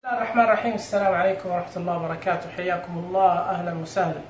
بسم الله الرحمن الرحيم. السلام عليكم ورحمة الله وبركاته، حياكم الله، أهلا وسهلا.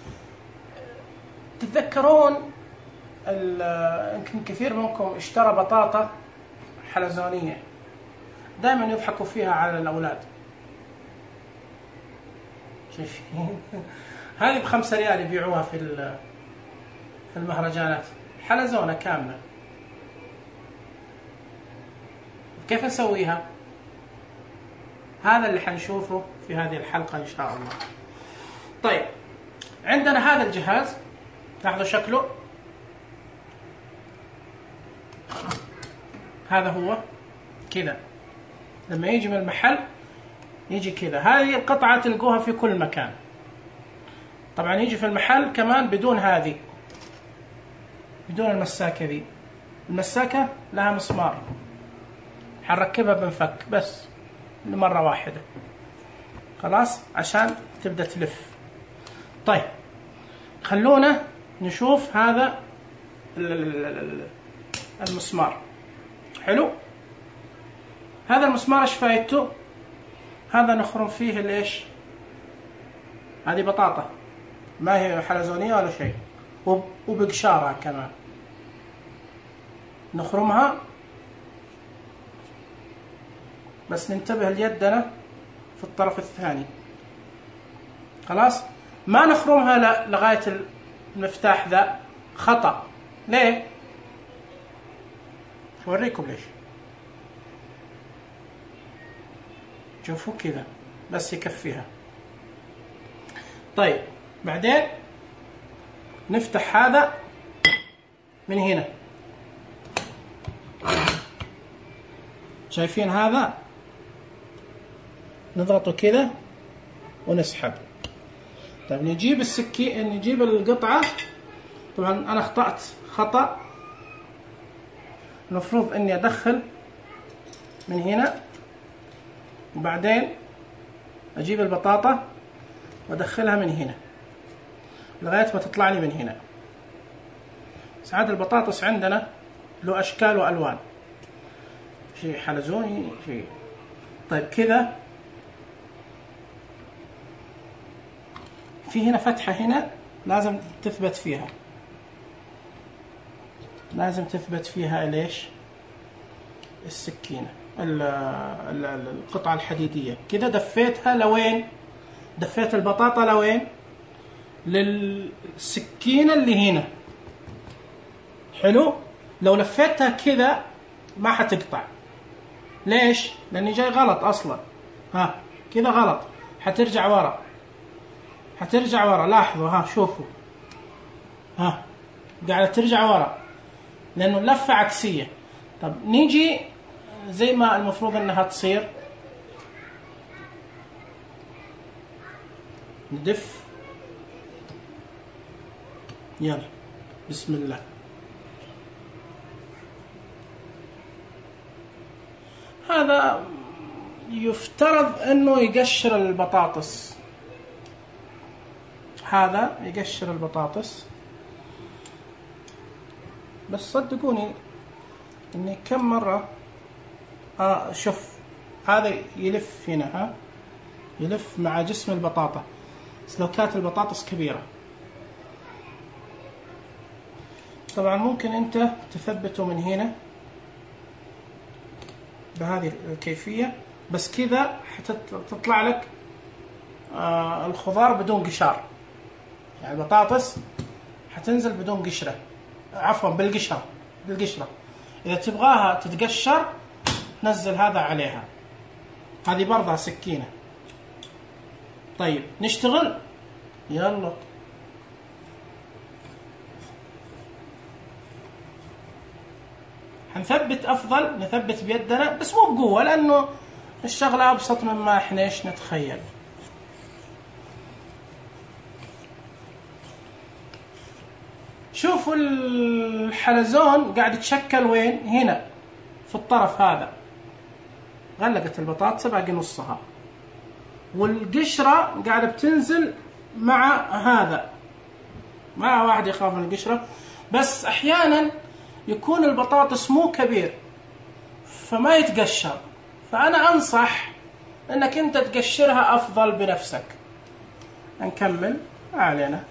تتذكرون يمكن كثير منكم اشترى بطاطا حلزونية دائما يضحكوا فيها على الأولاد. شايفين؟ هذه ب5 ريال يبيعوها في المهرجانات، حلزونة كاملة. كيف نسويها؟ هذا اللي حنشوفه في هذه الحلقة إن شاء الله. طيب، عندنا هذا الجهاز، لاحظوا شكله، هذا هو كذا. لما يجي من المحل يجي كذا. هذه القطعة تلقوها في كل مكان. طبعا يجي في المحل كمان بدون هذه، بدون المساكة ذي. المساكة لها مسمار، حنركبها بنفك بس لمرة واحدة، خلاص، عشان تبدأ تلف. طيب، خلونا نشوف هذا المسمار. حلو. هذا المسمار ايش فايدته؟ هذا نخرم فيه الايش؟ هذه بطاطا، ما هي حلزونية ولا شيء، وبقشارها كمان نخرمها. بس ننتبه ليدنا في الطرف الثاني، خلاص. ما نخرمها لغاية المفتاح ذا، خطأ. ليه؟ أوريكم ليش. شوفوا كذا بس يكفيها. طيب، بعدين نفتح هذا من هنا، شايفين هذا؟ نضغطه كذا ونسحب. طيب، نجيب السكين، نجيب القطعة. طبعا أنا أخطأت خطأ، المفروض إني أدخل من هنا، وبعدين أجيب البطاطا وأدخلها من هنا لغاية ما تطلع لي من هنا. ساعات البطاطس عندنا له أشكال وألوان، شيء حلزوني شيء. طيب كذا، في هنا فتحة هنا لازم تثبت فيها، لازم تثبت فيها ليش؟ السكينة، القطعة الحديدية. كذا دفيتها لوين؟ دفيت البطاطا لوين؟ للسكينة اللي هنا. حلو. لو لفيتها كذا ما حتقطع. ليش؟ لأني جاي غلط أصلا. ها كذا غلط، حترجع ورا، حترجع ورا. لاحظوا، ها شوفوا، ها قاعدة ترجع ورا لأنه اللفة عكسية. طب نيجي زي ما المفروض أنها تصير، ندف. يلا بسم الله. هذا يفترض أنه يقشر البطاطس، هذا يقشر البطاطس. بس صدقوني اني كم مرة شوف هذا يلف هنا، ها يلف مع جسم البطاطا. بس لو كانت البطاطس كبيرة، طبعا ممكن انت تثبته من هنا بهذه الكيفية، بس كذا حتطلع لك الخضار بدون قشار، يعني البطاطس حتنزل بدون قشرة، عفوا بالقشرة. إذا تبغاها تتقشر نزل هذا عليها. هذه برضه سكينة. طيب نشتغل، يلا. حنثبت، أفضل نثبت بيدنا بس مو بقوة، لأنه الشغلة أبسط مما إحنا إيش نتخيل. شوفوا الحلزون قاعد يتشكل وين؟ هنا في الطرف هذا. غلقت البطاطس باقي نصها، والقشرة قاعدة بتنزل مع هذا. ما واحد يخاف من القشرة، بس أحيانا يكون البطاطس مو كبير فما يتقشر. فأنا أنصح انك انت تقشرها افضل بنفسك. نكمل، ما علينا.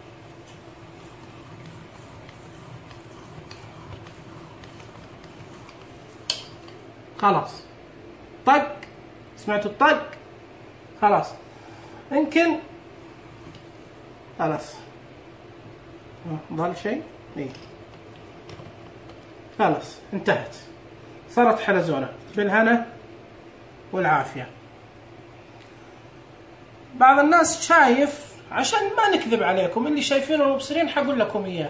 خلاص طق، سمعتوا الطق؟ خلاص يمكن خلاص ضل شيء. اي خلاص انتهت، صارت حلزونة بالهنا والعافية. بعض الناس شايف، عشان ما نكذب عليكم، اللي شايفينه ومبصرين حقول لكم اياه.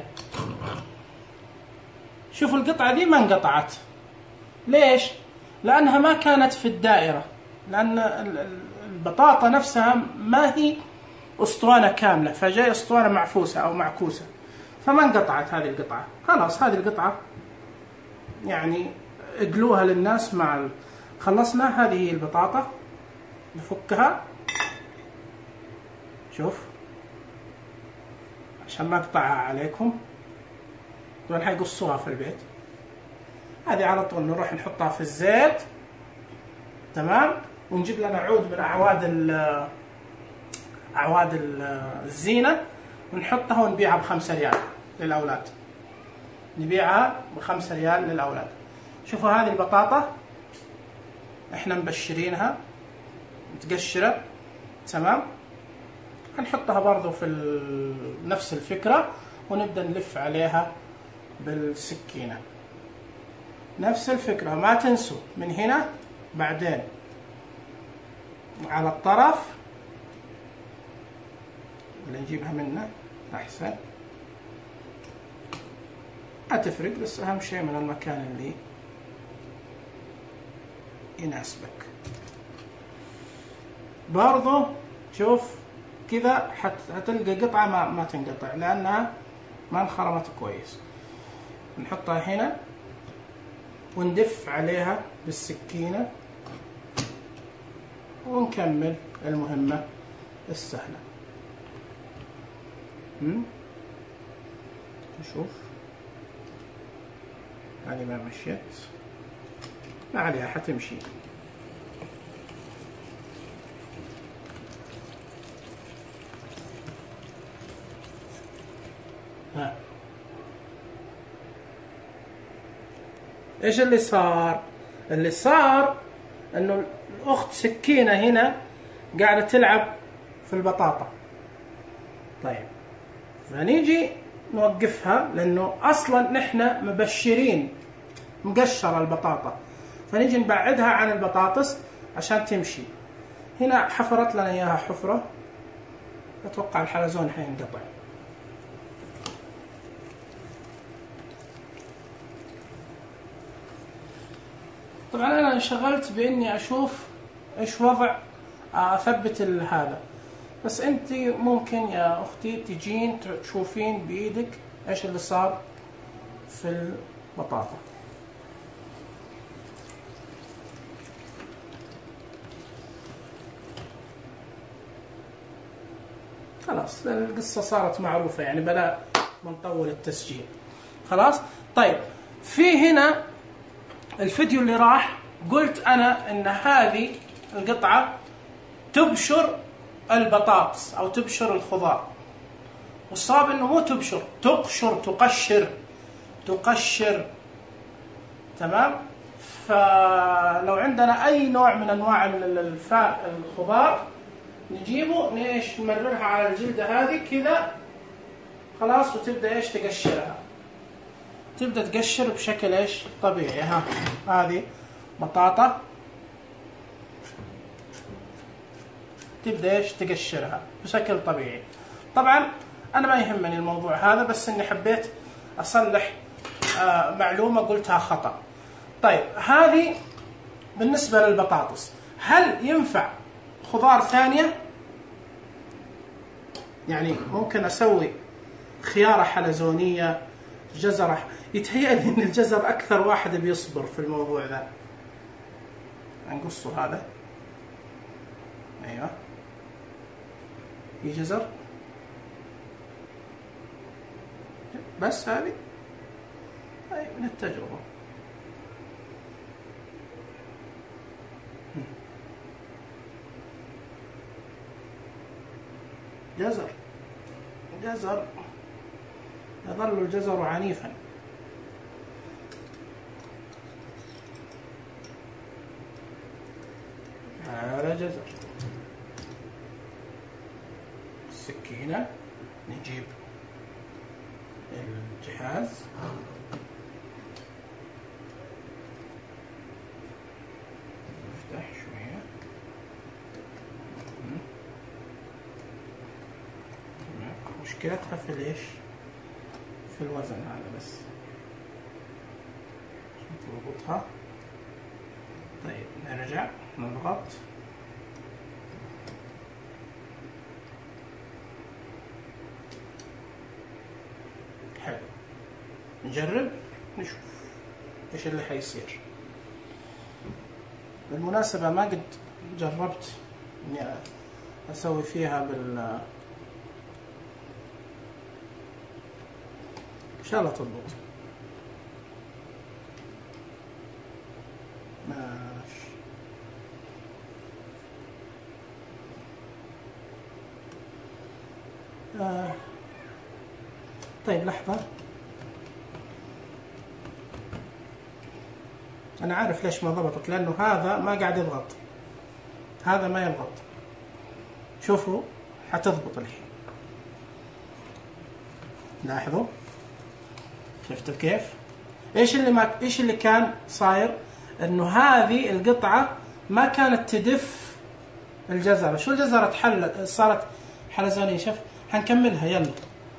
شوفوا القطعة دي ما انقطعت. ليش؟ لأنها ما كانت في الدائرة، لأن البطاطا نفسها ما هي أسطوانة كاملة، فجاي أسطوانة معفوسة أو معكوسة، فما انقطعت هذه القطعة. خلاص هذه القطعة يعني اقلوها للناس مع خلصنا. هذه هي البطاطا، نفكها. شوف عشان ما اقطعها عليكم، طبعا حيقصوها في البيت. هذه على طول نروح نحطها في الزيت، تمام، ونجيب لنا عود من أعواد الزينة، ونحطها ونبيعها ب5 ريال للأولاد. نبيعها ب5 ريال للأولاد. شوفوا هذه البطاطا احنا مبشرينها متقشرة، تمام. هنحطها برضو في نفس الفكرة، ونبدأ نلف عليها بالسكينة نفس الفكرة. ما تنسوا من هنا بعدين على الطرف، ولا نجيبها منه أحسن، ما تفرق، بس أهم شيء من المكان اللي يناسبك. برضو شوف كذا هتلقى قطعة ما تنقطع لأنها ما انخرمت كويس. نحطها هنا وندف عليها بالسكينة ونكمل المهمة السهلة. نشوف هذه ما مشيت، ما عليها حتمشي. ايش اللي صار؟ اللي صار انه الاخت سكينة هنا قاعدة تلعب في البطاطا. طيب فنيجي نوقفها، لانه اصلا نحن مبشرين مقشرة البطاطا، فنيجي نبعدها عن البطاطس عشان تمشي. هنا حفرت لنا اياها حفرة، اتوقع الحلزون حينقطع. طبعا انا انشغلت باني اشوف ايش وضع اثبت هذا، بس انت ممكن يا اختي تجين تشوفين بايدك ايش اللي صار في البطاطا. خلاص القصة صارت معروفة يعني، بلا ما نطول التسجيل. خلاص طيب، في هنا الفيديو اللي راح قلت أنا إن هذه القطعة تبشر البطاطس أو تبشر الخضار، والصواب إنه مو تبشر، تقشر، تقشر، تمام. فلو عندنا أي نوع من أنواع الخضار نجيبه نيش نمررها على الجلدة هذه كذا، خلاص، وتبدأ إيش تقشرها، تبدأ تقشر بشكل إيش طبيعي. هذه بطاطا، تبدأ إيش تقشرها بشكل طبيعي. طبعا أنا ما يهمني الموضوع هذا، بس إني حبيت أصلح معلومة قلتها خطأ. طيب هذه بالنسبة للبطاطس. هل ينفع خضار ثانية؟ يعني ممكن أسوي خيارة حلزونية، جزرة. يتهيألي إن الجزر أكثر واحد بيصبر في الموضوع ذا. نقصه هذا، أيوة، في جزر بس هذه أي من التجربة. جزر جزر، يظل الجزر عنيفا. هذا جزر. السكينة، نجيب الجهاز، نفتح شوية، مشكلتها في ليش؟ في الوزن هذا بس نربطها. طيب نرجع نضغط، حلو، نجرب نشوف ايش اللي حيصير. بالمناسبة ما قد جربت اني اسوي فيها ان شاء الله تضبط. ماشي. طيب لحظة، أنا عارف ليش ما ضبطت، لأنه هذا ما قاعد يضغط، هذا ما يضغط. شوفوا حتضبط الحين، لاحظوا شفتوا كيف؟ ايش اللي كان صاير؟ انه هذه القطعة ما كانت تدف الجزرة. شو الجزرة تحلت، صارت حلزونية. شوف حنكملها، يلا.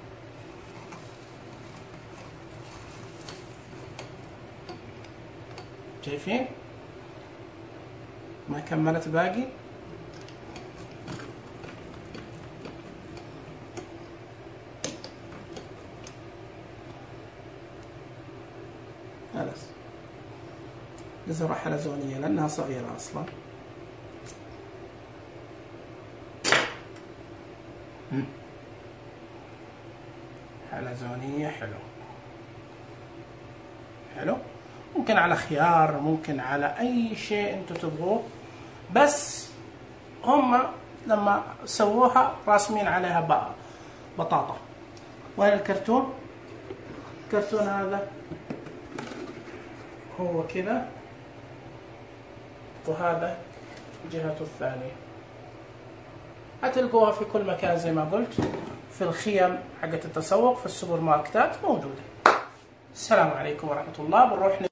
شايفين؟ ما كملت باقي. خلاص جزرة حلزونية لأنها صغيرة أصلا. حلزونية، حلو حلو. ممكن على خيار، ممكن على أي شيء أنتوا تبغوه، بس هم لما سووها راسمين عليها بطاطا. وين الكرتون؟ الكرتون هذا هو كذا، وهذا جهته الثانية. هتلقوها في كل مكان زي ما قلت، في الخيم حقت التسوق، في السوبر ماركتات موجودة. السلام عليكم ورحمة الله. بنروح